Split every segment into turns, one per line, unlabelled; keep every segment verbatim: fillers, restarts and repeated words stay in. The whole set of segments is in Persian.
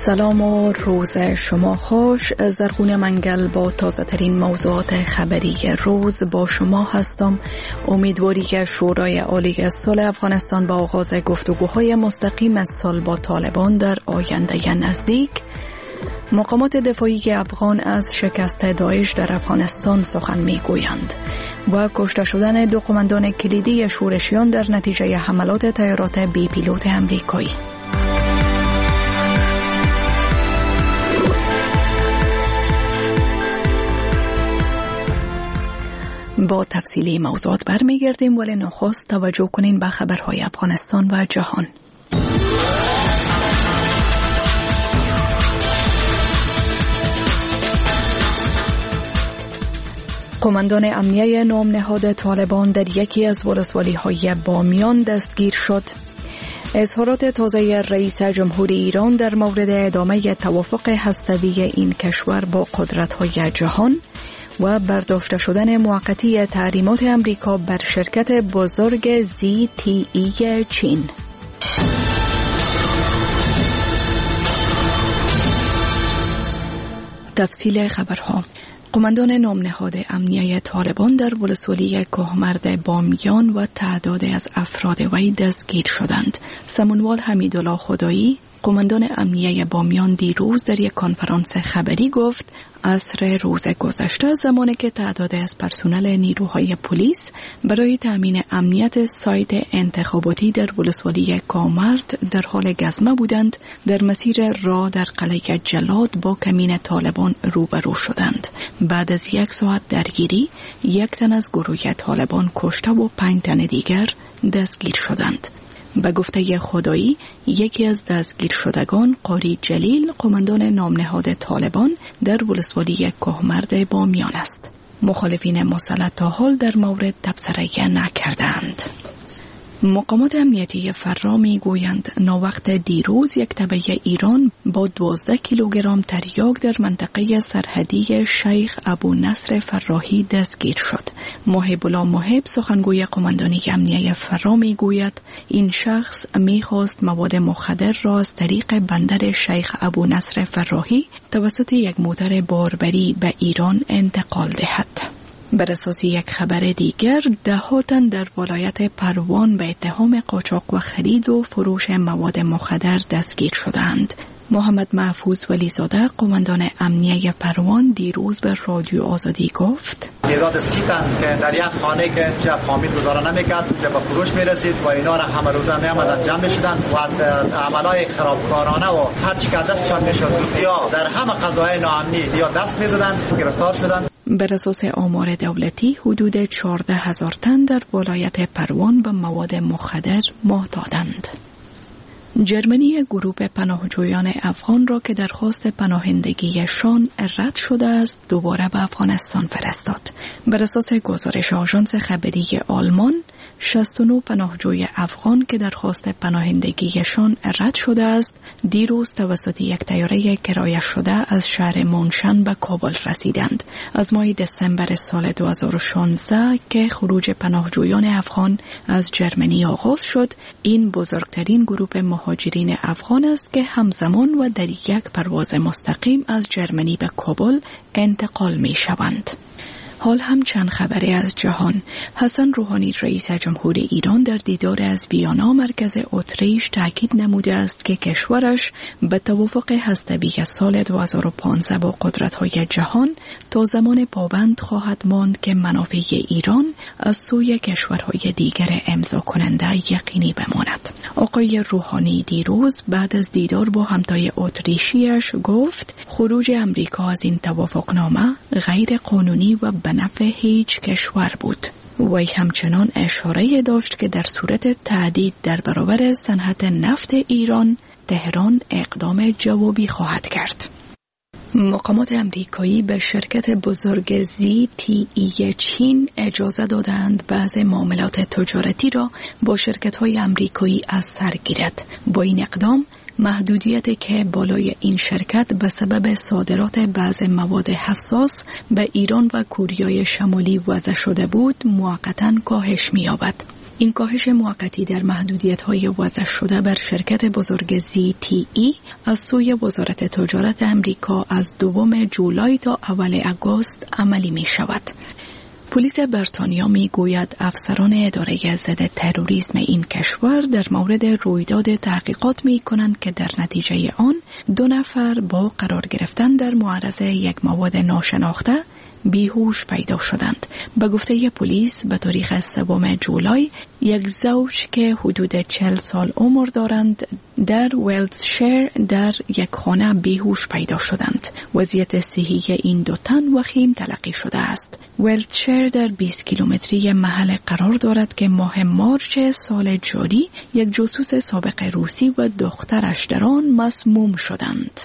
سلام و روز شما خوش. زرغون منگل با تازه ترین موضوعات خبری روز با شما هستم. امیدواری که شورای عالی صلح افغانستان با آغاز گفتگوهای مستقیم صلح با طالبان در آینده نزدیک. مقامات دفاعی افغان از شکست داعش در افغانستان سخن میگویند و کشته شدن دو قماندان کلیدی شورشیان در نتیجه حملات طیارات بی پیلوت امریکایی. با تفصیلی موضوعات برمیگردیم، ولی نخست توجه کنین به خبرهای افغانستان و جهان. قماندان امنیه نام نهاد طالبان در یکی از ولسوالی‌های بامیان دستگیر شد. اظهارات تازه رئیس جمهوری ایران در مورد ادامه توافق هسته‌ای این کشور با قدرت‌های جهان و برداشته شدن موقتی تحریمات امریکا بر شرکت بزرگ زی تی ای چین. تفصیل خبرها. قماندان نام نهاد امنیه طالبان در ولسوالی کوهمرد بامیان و تعدادی از افراد وی دستگیر شدند. سمونوال حمیدالله خدایی، قماندان امنیه بامیان، دیروز در یک کنفرانس خبری گفت عصر روز گذشته، زمانی که تعدادی از پرسنل نیروهای پلیس برای تامین امنیت سایت انتخاباتی در ولسوالی کوهمرد در حال گزمه بودند، در مسیر راه در قلعه جلاد با کمین طالبان روبرو شدند. بعد از یک ساعت درگیری، یک تن از گروه طالبان کشته و پنج تن دیگر دستگیر شدند. به گفته خدایی، یکی از دستگیر شدگان قاری جلیل، قماندان نام نهاد طالبان در ولسوالی کوهمرد بامیان است. مخالفین مسلح تا حال در مورد تبصره نکردند. مقامات امنیتی فرا می گویند ناوقت دیروز یک تبع ایران با دوازده کیلوگرم تریاک در منطقه سرحدی شیخ ابو نصر فراهی دستگیر شد. محب الله محب، سخنگوی قماندانی امنیه فرا می گوید این شخص می خواست مواد مخدر را از طریق بندر شیخ ابو نصر فراهی توسط یک موتر باربری به ایران انتقال دهد. بر اساس یک خبر دیگر، ده تن در ولایت پروان به اتهام قاچاق و خرید و فروش مواد مخدر دستگیر شدند. محمد محفوظ ولیزاده، قماندان امنیه پروان، دیروز به رادیو آزادی گفت
تعداد سی تن که در یک خانه که چه فامیل گزاره نمیکرد که به فروش میرسید و اینا را همه روزه میامدن جمع میشدن و عملای خرابکارانه و هر چی که دستشان میشد یا در همه قضایای ناامنی یا دست میزدن، گرفتار شدن.
بر اساس آمار دولتی، حدود چهارده هزار تن در ولایت پروان به مواد مخدر محتاطند. جرمنی گروه پناهجویان افغان را که درخواست پناهندگیشان رد شده است دوباره به افغانستان فرستاد. بر اساس گزارش آژانس خبری آلمان، شصت و نه پناهجوی افغان که درخواست پناهندگیشان رد شده است دیروز توسط یک طیاره کرایه شده از شهر مونشن به کابل رسیدند. از ماه دسامبر سال دو هزار و شانزده که خروج پناهجویان افغان از جرمنی آغاز شد، این بزرگترین گروه مهاجرین افغان است که همزمان و در یک پرواز مستقیم از جرمنی به کابل انتقال می شوند. حال هم چند خبری از جهان. حسن روحانی رئیس جمهوری ایران در دیدار از ویانا مرکز اتریش تاکید نموده است که کشورش به توافق هسته‌ای سال دو هزار و پانزده با قدرت‌های جهان تا زمان پابند خواهد ماند که منافع ایران از سوی کشورهای دیگر امضا کننده یقینی بماند. آقای روحانی دیروز بعد از دیدار با همتای اتریشیش گفت خروج امریکا از این توافقنامه غیر قانونی و به نفع هیچ کشور بود. وی همچنان اشاره داشت که در صورت تهدید در برابر صنعت نفت ایران، تهران اقدام جوابی خواهد کرد. مقامات امریکایی به شرکت بزرگ زی تی ای چین اجازه دادند بعض معاملات تجارتی را با شرکت‌های امریکایی از سر گیرد. با این اقدام محدودیتی که بالای این شرکت به سبب صادرات بعض مواد حساس به ایران و کره شمالی وضع شده بود موقتاً کاهش می‌یابد. این کاهش موقتی در محدودیت‌های وضع شده بر شرکت بزرگ زی تی ای از سوی وزارت تجارت امریکا از دوم جولای تا اول آگوست عملی می شود. پلیس بریتانیا می گوید افسران اداره ضد تروریسم این کشور در مورد رویداد تحقیقات می کنند که در نتیجه آن دو نفر با قرار گرفتن در معرض یک مواد ناشناخته بیهوش پیدا شدند. به گفته پلیس به تاریخ سوم جولای یک زوج که حدود چهل سال عمر دارند در ویلتشایر در یک خانه بیهوش پیدا شدند. وضعیت صحی این دو تن وخیم تلقی شده است. ویلتشایر در بیست کیلومتری محل قرار دارد که ماه مارچ سال جاری یک جاسوس سابق روسی و دخترش در آن مسموم شدند.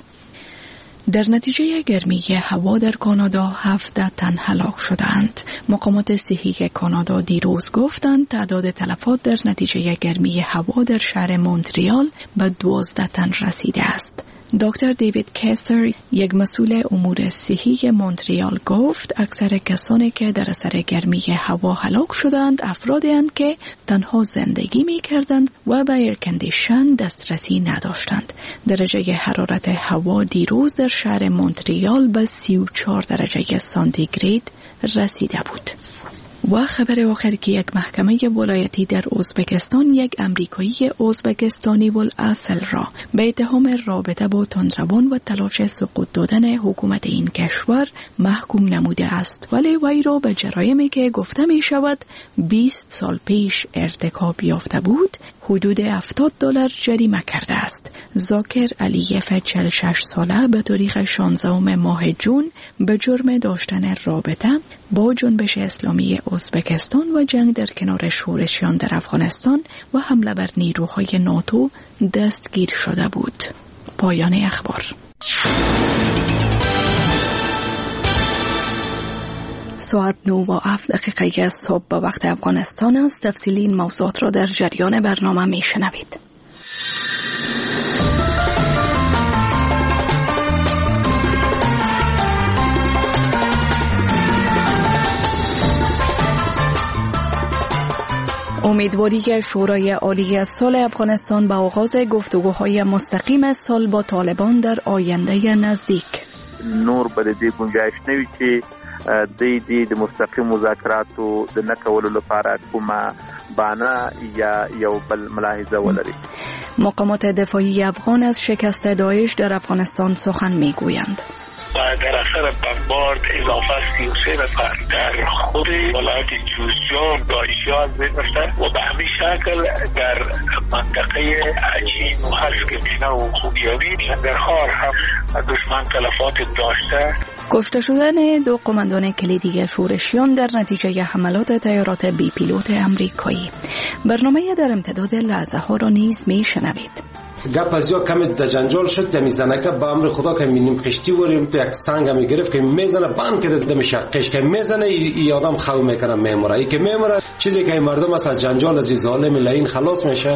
در نتیجه گرمی هوا در کانادا هفده تن هلاک شدند. مقامات صحی کانادا دیروز گفتند تعداد تلفات در نتیجه گرمی هوا در شهر مونتریال به دوازده تن رسیده است. دکتر دیوید کیسر، یک مسئول امور صحی مونتریال، گفت اکثر کسانی که در اثر گرمی هوا هلاک شدند افرادی اند که تنها زندگی می کردند و به ایر کندیشن دسترسی نداشتند. درجه حرارت هوا دیروز در شهر مونتریال به سی و چهار درجه سانتیگراد رسیده بود. و خبر آخر که یک محکمه ولایتی در ازبکستان یک امریکایی ازبکستانی والاصل را به اتهام رابطه با تندروان و تلاش سقوط دادن حکومت این کشور محکوم نموده است، ولی وی را به جرایمی که گفته می شود بیست سال پیش ارتکاب یافته بود حدود هفتاد دلار جریمه کرده است. زاکر علیف چهل و شش ساله به تاریخ شانزدهم ماه جون به جرم داشتن رابطه با جنبش اسلامی ازبکستان و جنگ در کنار شورشیان در افغانستان و حمله بر نیروهای ناتو دستگیر شده بود. پایان اخبار. ساعت نه و هفت دقیقه صبح به وقت افغانستان است. تفصیلی این موضوعات را در جریان برنامه می شنوید. امیدواری شورای عالی صلح افغانستان به آغاز گفتگوهای مستقیم صلح با طالبان در آینده نزدیک.
نور بر دې گنجائش نوي چې د دې د مستقیم مذاکراتو د نه کولو لپاره کومه بهانه یا یو بل ملاحظه ولري.
مقامات دفاعی افغان از شکست داعش در افغانستان سخن میگویند.
و در اثر بمبارد اضافه سی و سه نفر در خود ولایت جوزجان داعشی ها داشتن و به همین شکل در منطقه عجین و حسکمینه و خوبیانی شنگرخار هم دشمن تلفات داشته.
کشته شدن دو قماندان کلیدی شورشیان در نتیجه حملات طیارات بی پیلوت امریکایی. برنامه در امتداد لحظه ها را نیز می شنوید.
گپ از یا کمی در جنجال شد که میزنه که با امر خدا که می‌بینیم خشتی وریم تو یک سنگ می گرفت که میزنه بند که دم شقش که میزنه ای آدم خو میکنه میموره ای که میموره چیزی که مردم از جنجال از ظالم لعین خلاص میشه.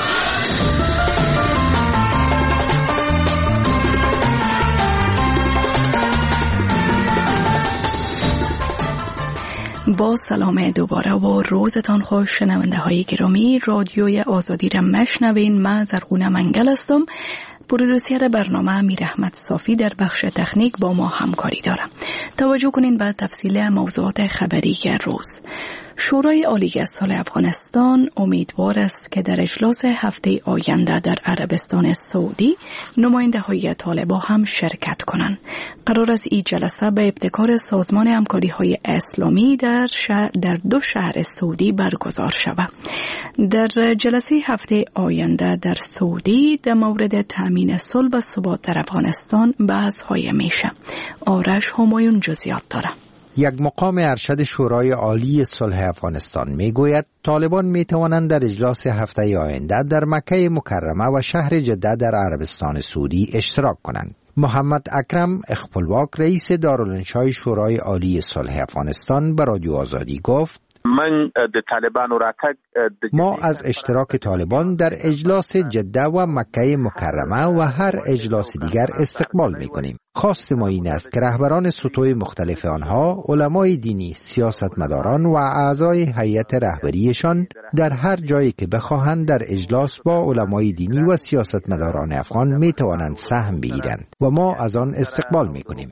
با سلام دوباره و روزتان خوش شنونده های گرامی. رادیوی آزادی را مشنوین. من زرغونه منگل هستم. پرودوسر برنامه امیر احمد صافی در بخش تکنیک با ما همکاری دارم. توجه کنین به تفصیل موضوعات خبری روز. شورای عالی صلح افغانستان امیدوار است که در اجلاس هفته آینده در عربستان سعودی نماینده های طالبان هم شرکت کنند. قرار است این جلسه به ابتکار سازمان همکاری های اسلامی در شهر در دو شهر سعودی برگزار شود. در جلسه هفته آینده در سعودی در مورد تامین صلح و ثبات در افغانستان بحث های میشه. آرش همایون جزئیات داره.
یک مقام ارشد شورای عالی صلح افغانستان میگوید طالبان میتوانند در اجلاس هفته آینده در مکه مکرمه و شهر جده در عربستان سعودی اشتراک کنند. محمد اکرم اخپلواک رئیس دارالانشای شورای عالی صلح افغانستان به رادیو آزادی گفت
من د طالبانو راتګ
ما از اشتراک طالبان در اجلاس جده و مکه مکرمه و هر اجلاس دیگر استقبال می‌کنیم. خواست ما این است که رهبران سطوح مختلف آنها، علمای دینی، سیاستمداران و اعضای هیئت رهبریشان در هر جایی که بخواهند در اجلاس با علمای دینی و سیاستمداران افغان می توانند سهم بگیرند و ما از آن استقبال می کنیم.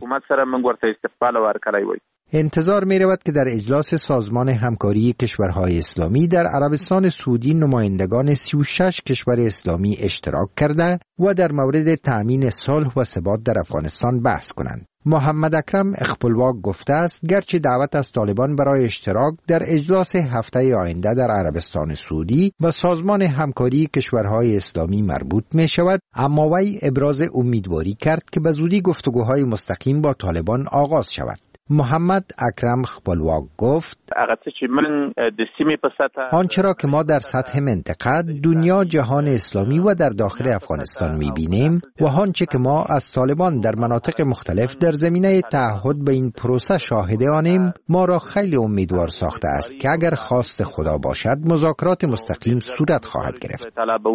انتظار می رود که در اجلاس سازمان همکاری کشورهای اسلامی در عربستان سعودی نمایندگان سی و شش کشور اسلامی اشتراک کرده و در مورد تأمین صلح و ثبات در افغانستان بحث کنند. محمد اکرم اخپلواک گفته است گرچه دعوت از طالبان برای اشتراک در اجلاس هفته آینده در عربستان سعودی و سازمان همکاری کشورهای اسلامی مربوط می شود، اما وی ابراز امیدواری کرد که به زودی گفتگوهای مستقیم با طالبان آغاز شود. محمد اکرم خپلواک گفت آنچه را که ما در سطح منطقه، دنیا، جهان اسلامی و در داخل افغانستان می‌بینیم و آنچه که ما از طالبان در مناطق مختلف در زمینه تعهد به این پروسه شاهد آنیم، ما را خیلی امیدوار ساخته است که اگر خواست خدا باشد مذاکرات مستقیم صورت خواهد گرفت.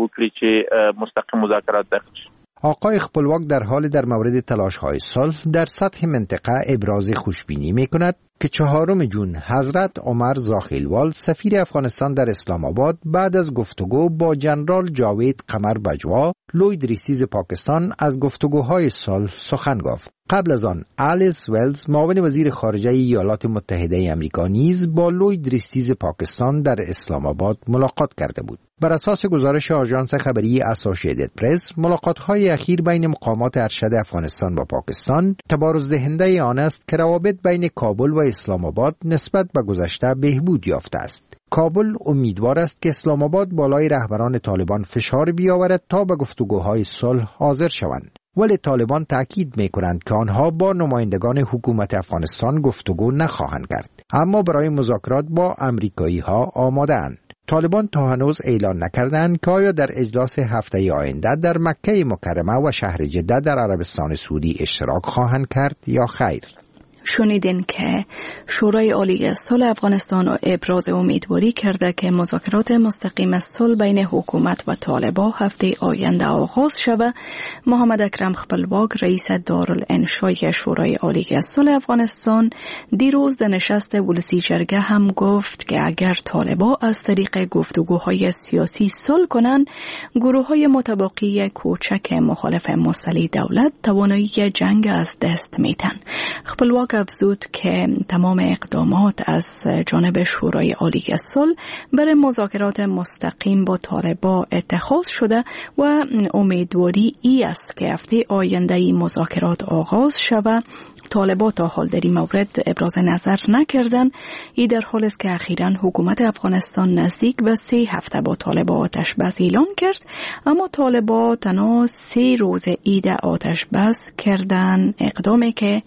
آقای خپلواک در حال در مورد تلاش‌های صلح در سطح منطقه ابراز خوشبینی می‌کند که چهارم جون حضرت عمر زاخیلوال سفیر افغانستان در اسلام آباد بعد از گفتگو با جنرال جاوید قمر بجوا لوید ریسیز پاکستان از گفتگوهای صلح سخن گفت. قبل از آن آلیس ولز معاون وزیر خارجه ایالات متحده آمریکا نیز با لوید ریسیز پاکستان در اسلام آباد ملاقات کرده بود. بر اساس گزارش آژانس خبری اسوسییتد پرس، ملاقات‌های اخیر بین مقامات ارشد افغانستان و پاکستان تبارز دهنده آن است که روابط بین کابل و اسلام آباد نسبت به گذشته بهبود یافته است. کابل امیدوار است که اسلام آباد بالای رهبران طالبان فشار بیاورد تا به گفتگوهای صلح حاضر شوند. ولی طالبان تأکید می‌کنند که آنها با نمایندگان حکومت افغانستان گفتگو نخواهند کرد، اما برای مذاکرات با امریکایی‌ها آماده‌اند. طالبان تا هنوز اعلان نکردند که آیا در اجلاس هفته آینده در مکه مکرمه و شهر جده در عربستان سعودی اشتراک خواهند کرد یا خیر.
شنیدین که شورای عالی صلح افغانستان ابراز امیدواری کرده که مذاکرات مستقیم صلح بین حکومت و طالبان هفته آینده آغاز شود. محمد اکرم خپلواک رئیس دارالانشای شورای عالی صلح افغانستان دیروز در نشست ولسی جرگه هم گفت که اگر طالبان از طریق گفتگوهای سیاسی صلح کنند، گروه‌های متباقی کوچک مخالف مسلح دولت توانایی جنگ از دست میتن. خپلواک افزود که تمام اقدامات از جانب شورای عالی صلح برای مذاکرات مستقیم با طالبان اتخاذ شده و امیدواری ای است که هفته آینده ای مذاکرات آغاز شود. طالبان تا حال در این مورد ابراز نظر نکردند. ای در حال است که اخیراً حکومت افغانستان نزدیک به سه هفته با طالبان آتش بس اعلان کرد، اما طالبان تنها سه روز عید آتش بس کردن، اقدامی که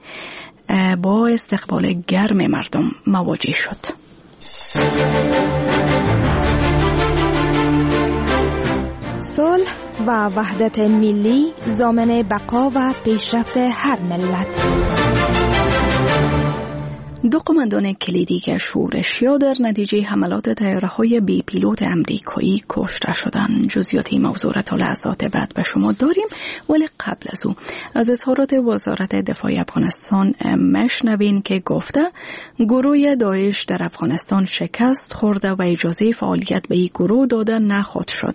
با استقبال گرم مردم مواجه شد.
صلح و وحدت ملی ضامن بقا و پیشرفت هر ملت.
دو قماندان کلیدی که شورشیا در نتیجه حملات طیاره‌های بی پیلوت امریکایی کشته شدند. جزئیات این موضوع را تا لحظات بعد به شما داریم، ولی قبل از او از اظهارات وزارت دفاع افغانستان مشنوین که گفته گروه داعش در افغانستان شکست خورده و اجازه فعالیت به این گروه داده نخواهد شد.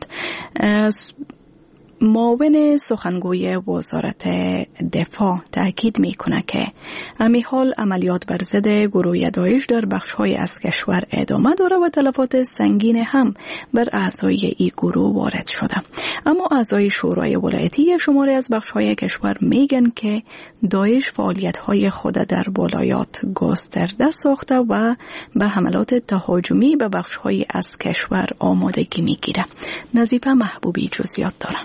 معاون سخنگوی وزارت دفاع تاکید میکنه که امی حال عملیات بر ضد گروه داعش در بخش‌های از کشور ادامه داره و تلفات سنگین هم بر اعضای این گروه وارد شده. اما اعضای شورای ولایتی شماری از بخش‌های کشور میگن که داعش فعالیت‌های خود در ولایات گسترده ساخته و به حملات تهاجمی به بخش‌های از کشور آمادگی میگیره. نظیفه محبوبی جزئیات داره.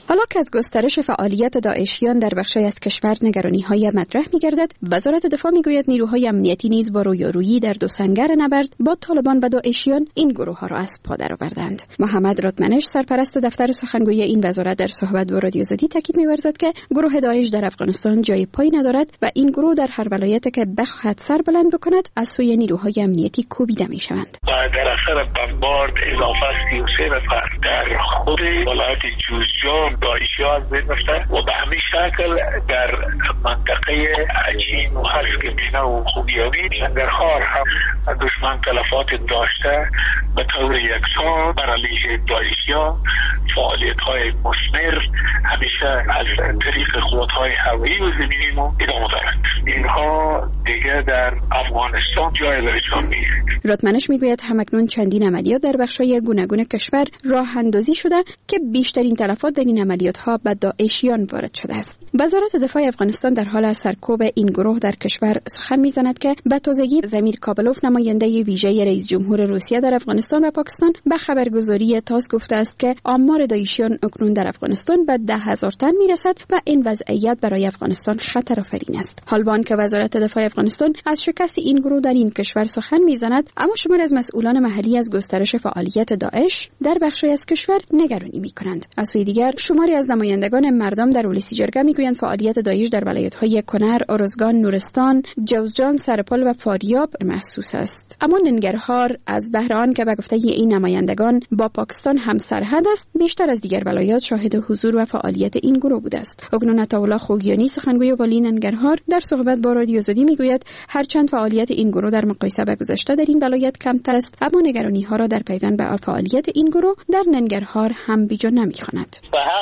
حالا که از گسترش فعالیت داعشیان در بخشی از کشور نگرانی‌های مطرح می‌گردد، وزارت دفاع می‌گوید نیروهای امنیتی نیز با رویارویی در دو سنگر نبرد با طالبان و داعشیان این گروه‌ها را از پا درآوردند. محمد رادمنش، سرپرست دفتر سخنگوی این وزارت، در صحبت با رادیو زدی تاکید می‌ورزد که گروه داعش در افغانستان جای پای ندارد و این گروه در هر ولایتی که بخواهد سر بلند بکند از سوی نیروهای امنیتی کوبیده می‌شوند.
در اثر بمبارد اضافه است سی و سه نفر در خود ولایت جوزجان داعشی‌ها از بین رفتند و به همین شکل در منطقه عجین و هرسکمینه و خوگیانی ننگرهار هم دشمن تلفات داشته به طور یکسان بر علیه داعشی‌ها فعالیت‌های مثمر همیشه از طریق قوت‌های هوایی و زمینی ما ادامه دارند. اینها دیگه در افغانستان جای برشان نیست.
رادمنش میگوید همکنون چندین عملیات در بخش‌های گوناگون کشور راه اندازی شده که بیشترین تلفات در این عملیات‌ها به داعشیان وارد شده است. وزارت دفاع افغانستان در حال سرکوب این گروه در کشور سخن می‌زند که به تازگی زمیر کابلوف، نماینده ویژه رئیس جمهور روسیه در افغانستان و پاکستان، به خبرگزاری تاس گفته است که آمار داعشیان اکنون در افغانستان به ده هزار تن می‌رسد و این وضعیت برای افغانستان خطرآفرین است. حالبان که وزارت دفاع افغانستان از شکست این گروه در این کشور سخن می‌زند، اما شماری از مسئولان محلی از گسترش فعالیت داعش در بخشی از کشور نگرانی می‌کنند. از سوی دیگر شماری از نمایندگان مردم در ولسی جرگه می‌گویند فعالیت داعش در ولایت‌های کنر، ارزگان، نورستان، جوزجان، سرپل و فاریاب محسوس است. اما ننگرهار از بهر آن که به گفته این نمایندگان با پاکستان هم سرحد است، بیشتر از دیگر ولایات شاهد حضور و فعالیت این گروه بوده است. اکنون عطاالله خوگیانی، سخنگوی والی ننگرهار، در صحبت با رادیو زدی می‌گوید هرچند فعالیت این گروه در مقایسه با گذشته در این ولایت کمتر است، اما نگرانی‌ها را در پیوند به فعالیت این گروه در ننگرهار هم بیجا نمی‌خواند.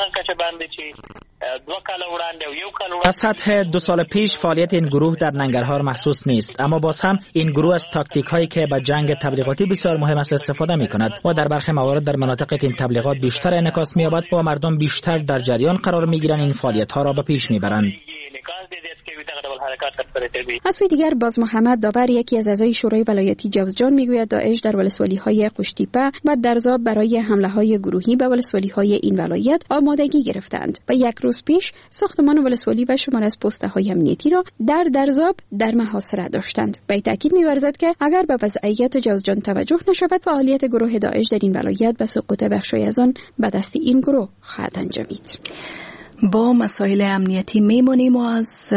از سطح دو سال پیش فعالیت این گروه در ننگرهار محسوس نیست، اما باز هم این گروه از تاکتیک هایی که به جنگ تبلیغاتی بسیار مهم است استفاده می کند و در برخی موارد در مناطقی که این تبلیغات بیشتر انعکاس می یابد و مردم بیشتر در جریان قرار می گیرند این فعالیت ها را به پیش می برند.
از سوی دیگر باز محمد داور، یکی از اعضای شورای ولایتی جوزجان، میگوید داعش در ولسوالی‌های قشتیپه و درزاب برای حمله‌های گروهی به ولسوالی‌های این ولایت آمادگی گرفتند و یک روز پیش ساختمان ولسوالی و شمار از پست‌های امنیتی را در درزاب در محاصره داشتند. به تأکید می‌ورزد که اگر به وضعیت جوزجان توجه نشود، فعالیت گروه داعش در این ولایت به سقوط بخشی از آن به دست این گروه خواهد انجامید.
با مسائل امنیتی میمونیم و از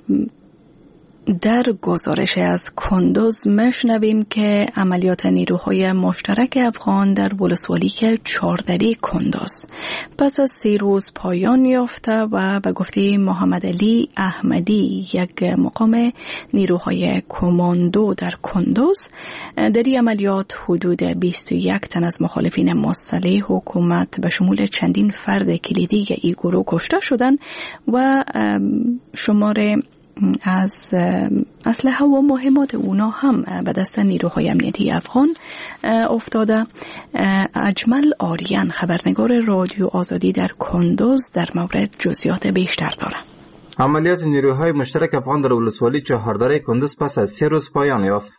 در گزارش از کندوز مشنویم که عملیات نیروهای مشترک افغان در ولسوالی چهاردری کندوز پس از سی روز پایان یافته و به گفته محمد علی احمدی، یک مقام نیروهای کماندو در کندوز، در این عملیات حدود بیست و یک تن از مخالفین مسلح حکومت به شمول چندین فرد کلیدی این گروه کشته شدند و شمار از اسلحه و مهمات اونا هم به دست نیروهای امنیتی افغان افتاده. اجمل آریان، خبرنگار رادیو آزادی در کندوز، در مورد جزئیات بیشتر داره.
عملیات نیروهای مشترک افغان در ولسوالی چهاردری کندوز پس از سه روز پایان یافت.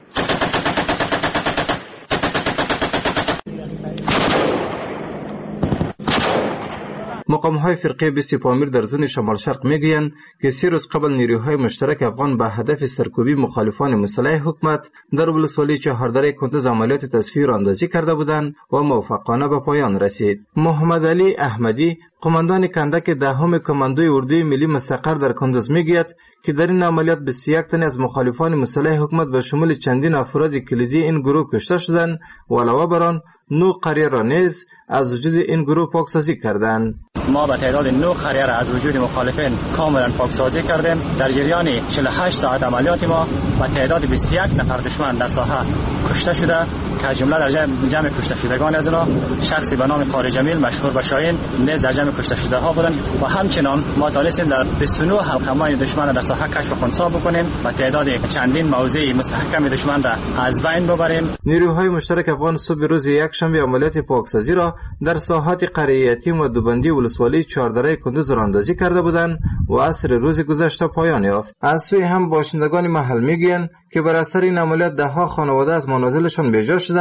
مقام‌های فرقه بیست پامیر در زون شمال شرق میگویند که سه روز قبل نیروهای مشترک افغان به هدف سرکوبی مخالفان مسلح حکومت در ولسوالی چهاردری کندوز عملیات تصفیه اندازی کرده بودند و موفقانه به پایان رسید. محمد علی احمدی، قماندان کندک دهم کماندوی اردوی ملی مستقر در کندوز میگوید که در این عملیات بیست و یک تن از مخالفان مسلح حکومت به شمول چندین افراد کلیدی این گروه کشته شدند و علاوه بر آن نه قریه را نیز از وجود این گروه پاکسازی کردند.
ما به تعداد نه قریه را از وجود مخالفین کاملا پاکسازی کردیم. در جریان چهل و هشت ساعت عملیات ما به تعداد بیست و یک نفر دشمن در ساحه کشته شده که از جمله در جمع, جمع کشته شدگان از آنها شخصی به نام قاری جمیل مشهور به شاهین نیز در جمع کشته شده ها بودند و همچنان ما تانستیم در بیست و نه حلقه‌های دشمن در ساحه کشف و خنثی بکنیم و تعداد چندین موضع مستحکم دشمن را از بین ببریم.
نیروهای مشترک افغان صبح روز یکشنبه عملیات پاکسازی را در ساحات قریه یتیم و دوبندی ولسوالی چهاردری کندوز راندازی کرده بودند و عصر روز گذشته پایان یافت. از سوی هم باشندگان محل میگویند که بر اثر این عملیات ده ها خانواده از منازلشان بیجا شدند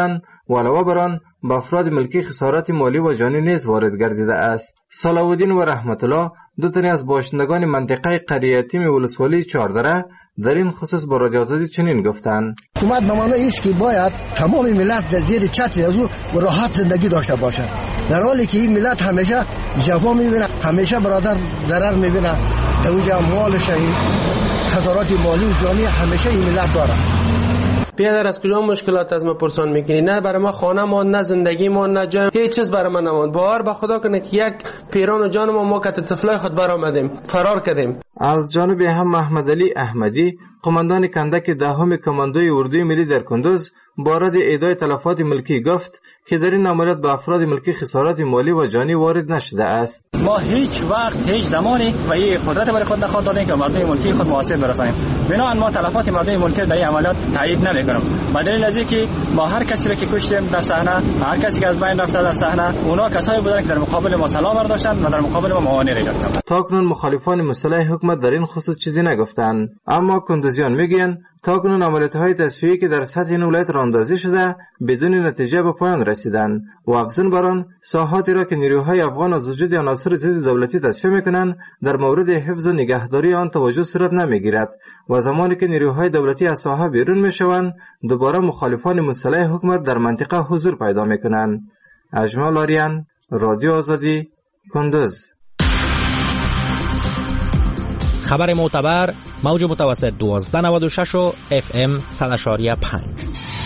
و علاوه بر آن به افراد ملکی خسارت مالی و جانی نیز وارد گردیده است. صلاح الدین و رحمت الله دو تنی از باشندگان منطقه قریه یتیم ولسوالی چهاردره در این خصوص با رادیو آزادی چنین گفتند:
حکومت به معنی است که باید تمام ملت در زیر چتر از او راحت زندگی داشته باشد، در حالی که این ملت همیشه جفا میبینه، همیشه برادر ضرر میبینه، در اونجا مالش این خسارات مالی و جانی همیشه این ملت داره.
بیادر از کجا مشکلات از ما پرسان میکنی؟ نه برای ما خانه ما، نه زندگی ما، نه جای هیچ چیز برای ما نماند. باور به خدا کنه که یک پیران و جان ما ما کت طفلای خود برآمدیم، فرار کردیم.
از جانب هم محمد علی احمدی قماندان کندک دهم کماندوی اردوی ملی در کندوز بارد ایدای تلفات ملکی گفت که در این عملیات به افراد ملکی خسارات مالی و جانی وارد نشده است.
ما هیچ وقت هیچ زمانی و این قدرت برای خود نخواهد دادیم که مردم ملکی خود محاسب برسانیم. بنابراین ما تلفات مردم ملکی در این عملیات تایید نمی‌کنیم. به دلیل از اینکه ما هر کسی را که کشتیم در صحنه، هر کسی که از بین رفته در صحنه، اونا کسایی بودند که در مقابل ما سلاح برداشتند و در مقابل ما معاونت ایجاد کردند.
تاکنون مخالفان مسلح حکومت در این خصوص چیزی نگفتند، اما کندوزیان میگن تاکنون عملیات‌های تصفیه‌ای که در سطح این ولایت راه‌اندازی شده بدون نتیجه به پایان رسیدند و افزون بر آن ساحاتی را که نیروهای افغان از وجود عناصر ضد دولتی تصفیه می‌کنند در مورد حفظ و نگهداری آن توجه صورت نمی‌گیرد و زمانی که نیروهای دولتی از ساحه بیرون می‌شوند دوباره مخالفان مسلح حکومت در منطقه حضور پیدا می‌کنند. اجمال آریان، رادیو آزادی، کندوز.
خبر معتبر، موج متوسط دوازده نود و شش و اف ام صد و پنج.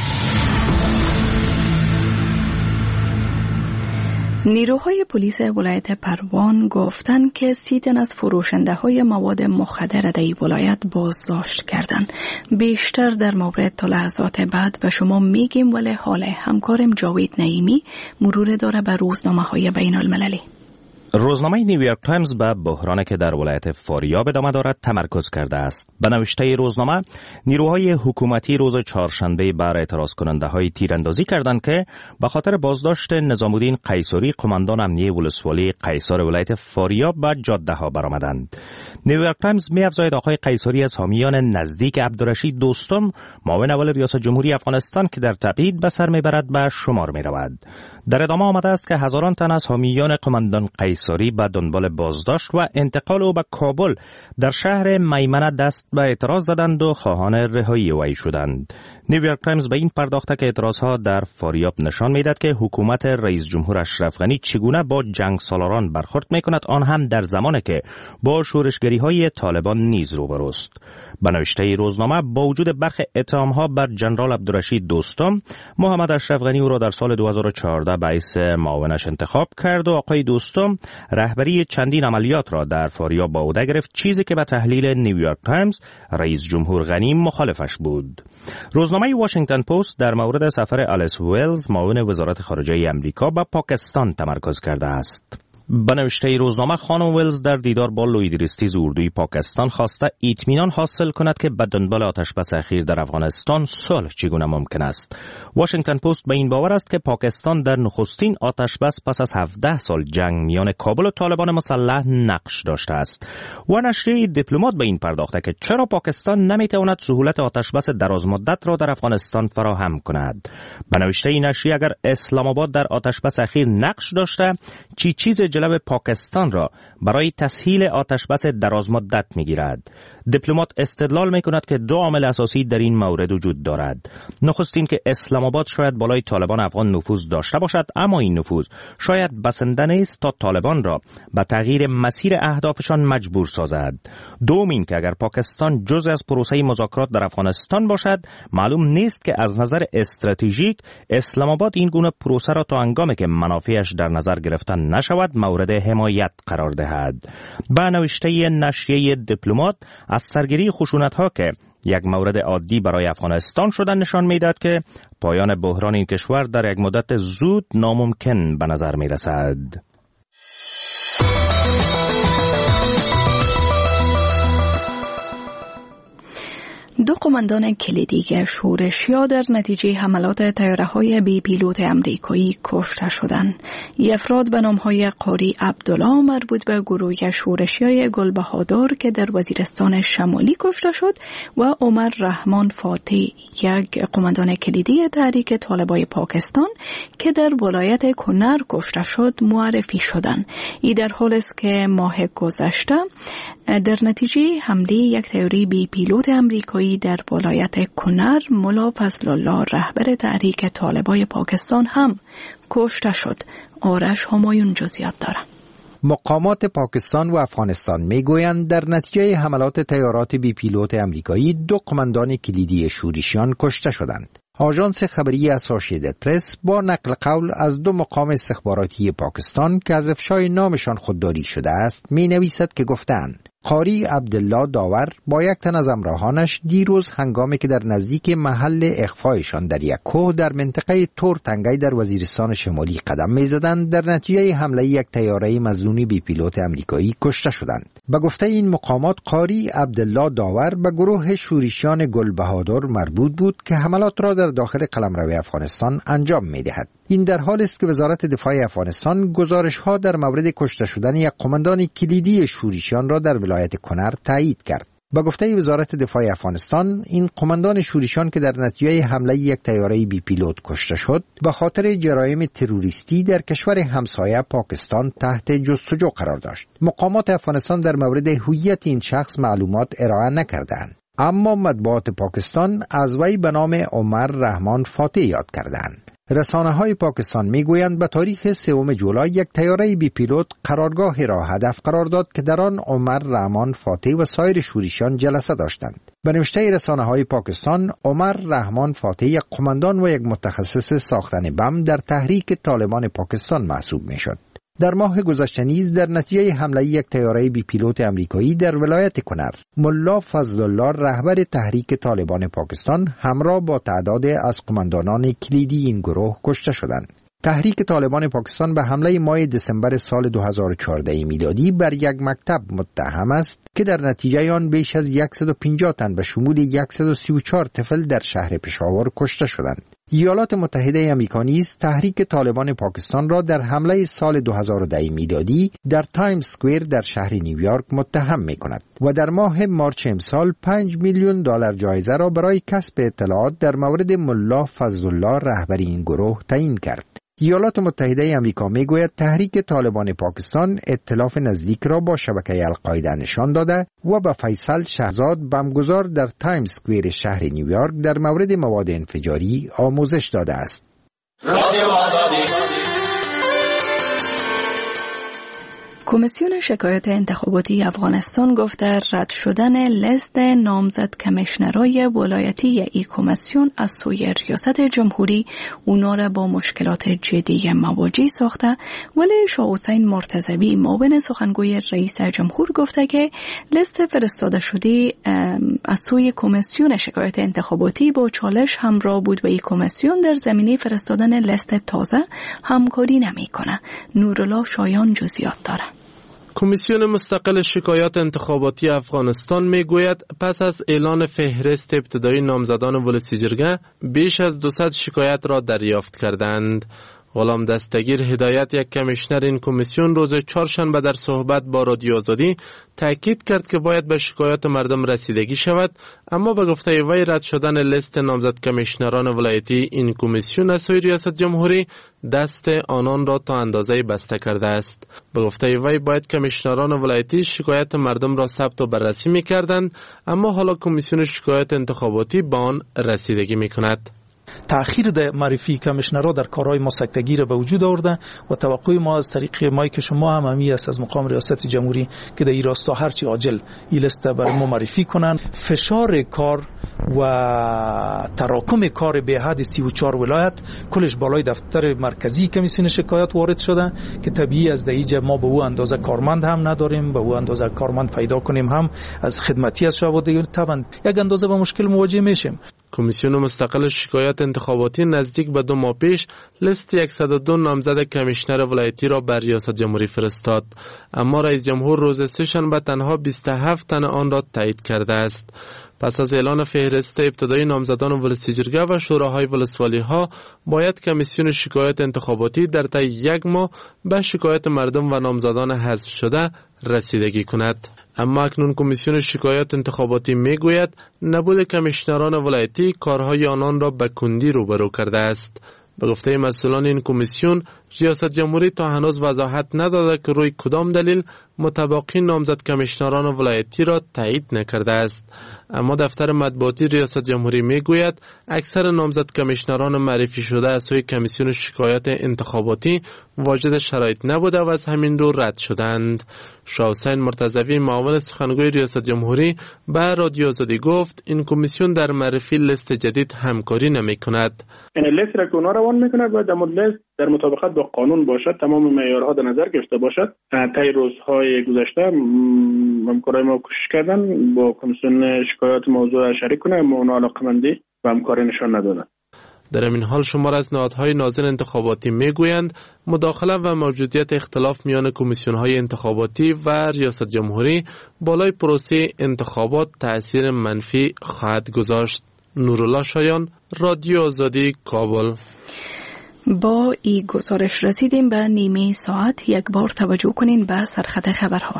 نیروهای پلیس ولایت پروان گفتند که سی تن از فروشنده های مواد مخدر در این ولایت بازداشت کردند. بیشتر در مورد تا لحظات بعد به شما میگیم، ولی حال همکارم جاوید نعیمی مرور داره به روزنامه های بین المللی.
روزنامه نیویورک تایمز به بحرانی که در ولایت فاریاب ادامه دارد تمرکز کرده است. به نوشته روزنامه، نیروهای حکومتی روز چهارشنبه بر اعتراض کننده های تیراندازی کردند که به خاطر بازداشت نظام الدین قیصری، قماندان امنیه ولسوالی قیصر ولایت فاریاب، به جاده ها برآمدند. نیویورک تایمز می‌افزاید آقای قیصری از حامیان نزدیک عبدالرشید دوستم، معاون اول ریاست جمهوری افغانستان که در تبعید به سر میبرد، به شمار می‌رود. در ادامه آمده است که هزاران تن از حامیان قماندان قیصری به دنبال بازداشت و انتقال او به کابل در شهر میمنه دست به اعتراض زدند و خواهان رهایی وی شدند. نیویورک تایمز به این پرداخته که اعتراضها در فاریاب نشان می‌دهد که حکومت رئیس جمهور اشرف غنی چگونه با جنگ سالاران برخورد می‌کند، آن هم در زمانی که با شورشگری‌های طالبان نیز روبروست. به نوشته روزنامه، با وجود برخی اتهام‌ها بر جنرال عبدالرشید دوستم، محمد اشرف غنی او را در سال دو هزار و چهارده باعث معاونش انتخاب کرد و آقای دوستم رهبری چندین عملیات را در فاریاب با عهده گرفت، چیزی که به تحلیل نیویورک تایمز رئیس جمهور غنی مخالفش بود. روزنامه واشنگتن پست در مورد سفر آلیس ویلز، معاون وزارت خارجه آمریکا، به پاکستان تمرکز کرده است. به نوشته روزنامه، خانم ویلز در دیدار با لویدریستیز اردوی پاکستان خواسته اطمینان حاصل کند که به دنبال آتشبس اخیر در افغانستان صلح چگونه ممکن است. واشنگتن پست به این باور است که پاکستان در نخستین آتشبس پس از هفده سال جنگ میان کابل و طالبان مسلح نقش داشته است و نشریه دیپلمات به این پرداخته که چرا پاکستان نمیتواند سهولت آتشبس دراز مدت را در افغانستان فراهم کند. به نوشته این نشریه، اگر اسلام آباد در آتشبس اخیر نقش داشته، چی چیز جلب پاکستان را برای تسهیل آتشبس دراز مدت میگیرد. دیپلمات استدلال میکند که دو عامل اساسی در این مورد وجود دارد. نخستین که اسلام آباد شاید بالای طالبان افغان نفوذ داشته باشد، اما این نفوذ شاید بسنده نیست تا طالبان را به تغییر مسیر اهدافشان مجبور سازد. دوم این که اگر پاکستان جزء از پروسه مذاکرات در افغانستان باشد، معلوم نیست که از نظر استراتژیک اسلام آباد این گونه پروسه را تا هنگامی که منافعش در نظر گرفته نشود مورد حمایت قرار دهد. به نوشته نشریه دیپلمات، از سرگیری خشونت‌ها که یک مورد عادی برای افغانستان شدن نشان می‌دهد که پایان بحران این کشور در یک مدت زود ناممکن به نظر می‌رسد.
دو قماندان کلیدی شورشیا در نتیجه حملات طیاره‌های بی پیلوت امریکایی کشته شدند. افراد به نام‌های قاری عبدالله مربوط به گروه شورشیای گلبهادر که در وزیرستان شمالی کشته شد و عمر رحمان فاتح، یک قماندان کلیدی تحریک طالبای پاکستان که در ولایت کنر کشته شد، معرفی شدند. این در حالی است که ماه گذشته در نتیجه حمله یک طیاره بی پیلوت امریکایی در ولایت کنر، ملا فضل الله رهبر تحریک طالبای پاکستان هم کشته شد. آرش همایون جزئیات دارد.
مقامات پاکستان و افغانستان میگویند در نتیجه حملات طیارات بی پیلوت امریکایی دو قماندان کلیدی شورشیان کشته شدند. آژانس خبری اسوسییتد پرس با نقل قول از دو مقام استخباراتی پاکستان که از افشای نامشان خودداری شده است می نویسد که گفتند قاری عبدالله داور با یک تن از همراهانش دیروز هنگامی که در نزدیک محل اخفایشان در یک کوه در منطقه تور تنگی در وزیرستان شمالی قدم می‌زدند، در نتیجه حمله یک طیاره مظنون بی پیلوت امریکایی کشته شدند. به گفته این مقامات قاری عبدالله داور به گروه شورشیان گلبهادر مربوط بود که حملات را در داخل قلمرو افغانستان انجام می‌دهد. این در حالی است که وزارت دفاع افغانستان گزارش‌ها در مورد کشته شدن یک قماندان کلیدی شورشیان را در ولایت کنر تایید کرد. با گفته وزارت دفاع افغانستان، این قماندان شورشیان که در نتیجه حمله یک طیاره بی پیلوت کشته شد، به خاطر جرایم تروریستی در کشور همسایه پاکستان تحت جستجو قرار داشت. مقامات افغانستان در مورد هویت این شخص معلومات ارائه نکردند، اما مطبوعات پاکستان از وی به نام عمر رحمان فاتح یاد کردند. رسانه های پاکستان میگویند به تاریخ سوم جولای یک طیاره بی پیلوت قرارگاه را هدف قرار داد که در آن عمر رحمان فاتح و سایر شورشیان جلسه داشتند. به نوشته رسانه های پاکستان، عمر رحمان فاتح یک قماندان و یک متخصص ساختن بم در تحریک طالبان پاکستان محسوب میشد. در ماه گذشته نیز در نتیجه حمله یک طیاره بی پیلوت امریکایی در ولایت کنر، ملا فضل الله رهبر تحریک طالبان پاکستان همراه با تعداد از قماندانان کلیدی این گروه کشته شدند. تحریک طالبان پاکستان به حمله ماه دسامبر سال دو هزار و چهارده میلادی بر یک مکتب متهم است که در نتیجه آن بیش از صد و پنجاه تن به شمول صد و سی و چهار طفل در شهر پشاور کشته شدند. ایالات متحده آمریکا نیز تحریک طالبان پاکستان را در حمله سال دو هزار و ده میلادی در تایمز اسکوئر در شهر نیویورک متهم می‌کند و در ماه مارچ امسال پنج میلیون دلار جایزه را برای کسب اطلاعات در مورد ملا فضل الله رهبر این گروه تعیین کرد. ایالات متحده آمریکا میگوید تحریک طالبان پاکستان ائتلاف نزدیک را با شبکه القاعده نشان داده و به فیصل شهزاد بمبگذار در تایمز اسکوئر شهر نیویورک در مورد مواد انفجاری آموزش داده است.
کمیسیون شکایات انتخاباتی افغانستان گفته رد شدن لیست نامزد کمیشنرای ولایتی ای کمیسیون از سوی ریاست جمهوری اونا را با مشکلات جدی مواجه ساخته، ولی شاه حسین مرتضوی معاون سخنگوی رئیس جمهور گفته که لیست فرستاده شده از سوی کمیسیون شکایات انتخاباتی با چالش همراه بود و ای کمیسیون در زمینه فرستادن لیست تازه همکاری نمی‌کنه. نورالله شایان جزئیات داره.
کمیسیون مستقل شکایات انتخاباتی افغانستان میگوید پس از اعلان فهرست ابتدایی نامزدان ولسی جرگه بیش از دویست شکایت را دریافت کردند. غلام دستگیر هدایت یک کمیشنر این کمیسیون روز چهارشنبه در صحبت با رادیو آزادی تاکید کرد که باید به شکایات مردم رسیدگی شود، اما به گفته وی رد شدن لیست نامزد کمیشنران ولایتی این کمیسیون از سوی ریاست جمهوری دست آنان را تا اندازه بسته کرده است. به گفته وی باید کمیشنران ولایتی شکایت مردم را ثبت و بررسی می‌کردند، اما حالا کمیسیون شکایات انتخاباتی به آن رسیدگی می‌کند.
تأخیر در معرفی کمیشنرها در کارهای ما سکتگی را به وجود آورده و توقع ما از طریق مایک شما هم همی است از مقام ریاست جمهوری که در این راستا هرچی عاجل این لیست بر ما معرفی کنند. فشار کار و تراکم کار به حد سی و چهار ولایت کلش بالای دفتر مرکزی کمیسیون شکایات وارد شده که طبیعی از دیجا ما به او اندازه کارمند هم نداریم، به او اندازه کارمند پیدا کنیم هم از خدمتی از شواده طبعا یک اندازه با مشکل مواجه میشیم.
کمیسیون مستقل شکایات انتخاباتی نزدیک به دو ماه پیش لیست صد و دو نامزد کمیشنر ولایتی را بر ریاست جمهوری فرستاد، اما رئیس جمهور روز سه‌شنبه تنها بیست و هفت تن آن را تایید کرده است. پس از اعلان فهرست ابتدایی نامزدان ولسی جرگه و شوراهای ولسوالی ها باید کمیسیون شکایت انتخاباتی در طی یک ماه به شکایت مردم و نامزدان حذف شده رسیدگی کند. اما اکنون کمیسیون شکایت انتخاباتی میگوید نبود کمیشنران ولایتی کارهای آنان را به کندی روبرو کرده است. به گفته مسئولان این کمیسیون، ریاست جمهوری تا هنوز وضاحت نداده که روی کدام دلیل متباقی نامزد کمیشنران ولایتی را تایید نکرده است. اما دفتر مطبوعاتی ریاست جمهوری میگوید اکثر نامزد کمیشنران معرفی شده از سوی کمیسیون شکایت انتخاباتی واجد شرایط نبوده و از همین رو رد شدند. شاه حسین مرتضوی معاون سخنگوی ریاست جمهوری به رادیو آزادی گفت این کمیسیون در معرفی لیست جدید همکاری نمی کند.
این لیست را که اونا روان میکنه باید در لیست در مطابقت با قانون باشد، تمام معیارها در نظر گرفته باشد. طی روزهای گذشته همکارای ما کوشش کردن با کمیسیون شکایات موضوع شریک کنه، اما اونا علاقه‌مندی و همکاری نشان ندادن.
در این حال شمار از نهادهای ناظر انتخاباتی میگویند مداخله و موجودیت اختلاف میان کمیسیون‌های انتخاباتی و ریاست جمهوری بالای پروسه انتخابات تأثیر منفی خواهد گذاشت. نورالله شایان، رادیو آزادی، کابل.
با این گزارش رسیدیم به نیمه ساعت. یک بار توجه کنین به سرخط خبرها.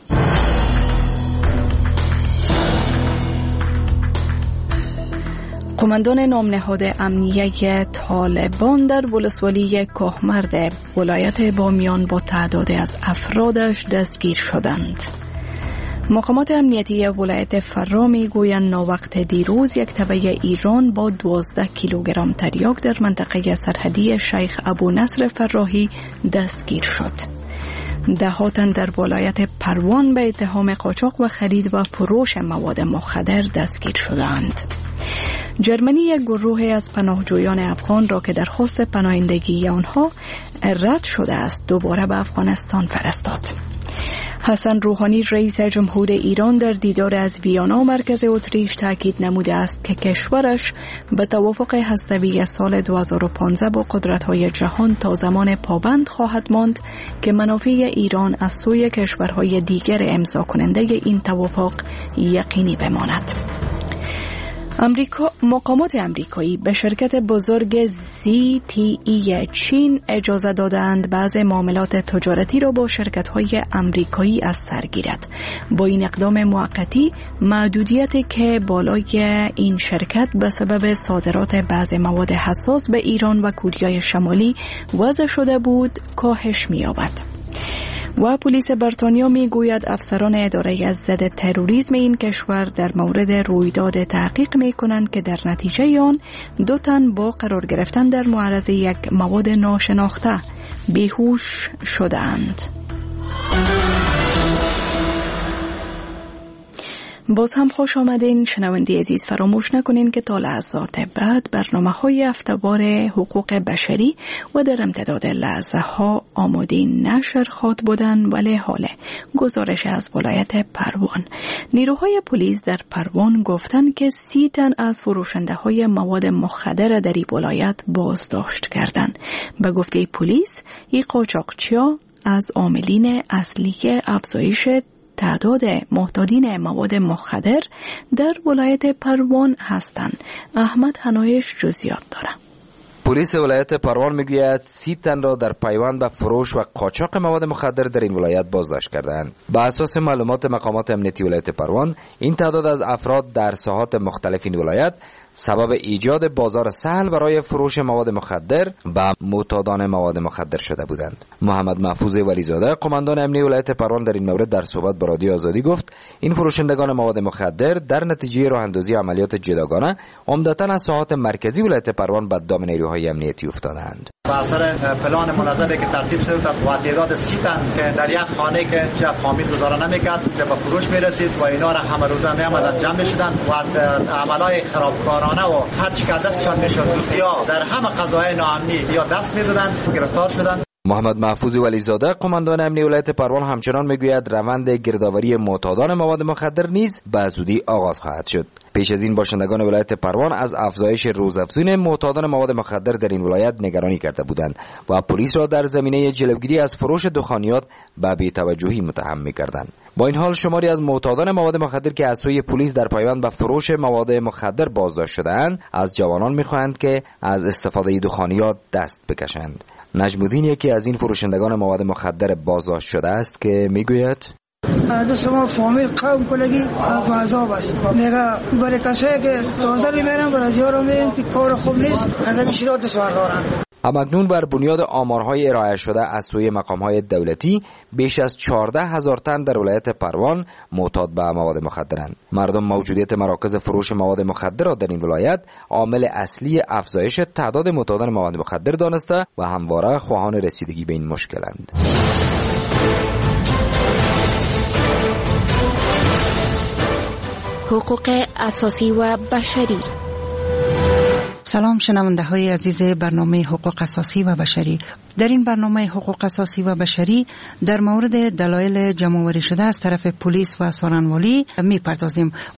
قماندان نامنهاد امنیه طالبان در ولسوالی کهمرد ولایت بامیان با تعداد از افرادش دستگیر شدند. مقامات امنیتی ولایت فرا می گویند ناوقت دیروز یک تبع ایران با دوازده کیلوگرم تریاک در منطقه سرحدی شیخ ابو نصر فراهی دستگیر شد. دهاتن در ولایت پروان به اتهام قاچاق و خرید و فروش مواد مخدر دستگیر شدند. جرمنی یک گروه از پناهجویان افغان را که درخواست پناهندگی آنها رد شده است دوباره به افغانستان فرستاد. حسن روحانی رئیس جمهور ایران در دیدار از ویانا مرکز اتریش تاکید نموده است که کشورش به توافق هسته‌ای سال دو هزار و پانزده با قدرت‌های جهان تا زمان پابند خواهد ماند که منافع ایران از سوی کشورهای دیگر امضا کننده این توافق یقینی بماند. امریکا مقامات امریکایی به شرکت بزرگ زی تی ای چین اجازه دادند بعض معاملات تجارتی را با شرکت‌های امریکایی از سر گیرد. با این اقدام موقتی محدودیتی که بالای این شرکت به سبب صادرات بعض مواد حساس به ایران و کره شمالی وضع شده بود کاهش می‌یابد. و پلیس بریتانیا می گوید افسران اداره از ضد تروریسم این کشور در مورد رویداد تحقیق می کنند که در نتیجه آن دو تن با قرار گرفتن در معرض یک مواد ناشناخته بیهوش شدند. باز هم خوش آمدین شنونده عزیز. فراموش نکنین که تا لحظات بعد برنامه های هفته‌وار حقوق بشری و در امتداد لحظه ها آماده نشر خواد بودن. ولی حاله گزارش از ولایت پروان. نیروهای پلیس در پروان گفتن که سی تن از فروشنده های مواد مخدر در این ولایت بازداشت کردند. به گفته پلیس این قاچاقچی‌ها از عاملین اصلی افزایش تعداد محتاجین مواد مخدر در ولایت پروان هستند. احمد حنایش جزئیات دارد.
پلیس ولایت پروان میگوید سی تن را در پیوند به فروش و قاچاق مواد مخدر در این ولایت بازداشت کردند. بر اساس معلومات مقامات امنیتی ولایت پروان این تعداد از افراد در ساحات مختلف این ولایت سبب ایجاد بازار سهل برای فروش مواد مخدر و معتادان مواد مخدر شده بودند. محمد محفوظ ولیزاده قماندان امنی ولایت پروان در این مورد در صحبت با رادیو آزادی گفت این فروشندگان مواد مخدر در نتیجه راه اندازی عملیات جداگانه عمدتاً از ساحات مرکزی ولایت پروان به دام نیروهای امنیتی افتادند.
با اثر پلان منظمی که ترتیب شده است و تعداد سی تن که در یک خانه که چه فامیل گذارا نمیکرد که به فروش میرسید و اینا را همه روزه میآمدن جمع میشدن و عملای خرابکارانه و هر چی که دستشان میشد یا در همه قضایای ناامنی یا دست میزدن گرفتار شدن.
محمد محفوظ ولیزاده قماندان امنی ولایت پروان همچنان میگوید روند گردآوری معتادان مواد مخدر نیز به زودی آغاز خواهد شد. پیش از این باشندگان ولایت پروان از افزایش روزافزون معتادان مواد مخدر در این ولایت نگرانی کرده بودند و پلیس را در زمینه جلوگیری از فروش دخانیات به بی‌توجهی متهم می‌کردند. با این حال شماری از معتادان مواد مخدر که از سوی پلیس در پایبند به فروش مواد مخدر بازداشت شده‌اند از جوانان می‌خواهند که از استفاده دخانیات دست بکشند. نجم الدین یکی از این فروشندگان مواد مخدر بازداشت شده است که میگوید
دوست ما فامیل قوم کلگی بازاب است نگاه برای کسایی که تازه میرن برای جارو میرن که کار خوب نیست از میشیدات دستور دارن.
همکنون بر بنیاد آمارهای ارائه شده از سوی مقامهای دولتی بیش از چهارده هزار تن در ولایت پروان معتاد به مواد مخدرند. مردم موجودیت مراکز فروش مواد مخدر را در این ولایت عامل اصلی افزایش تعداد معتادان مواد مخدر دانسته و همواره خواهان رسیدگی به این مشکلند.
حقوق اساسی و بشری.
سلام شنونده های عزیز برنامه حقوق اساسی و بشری. در این برنامه حقوق اساسی و بشری در مورد دلایل جمع‌آوری شده از طرف پلیس و سارنوالی می‌پردازیم.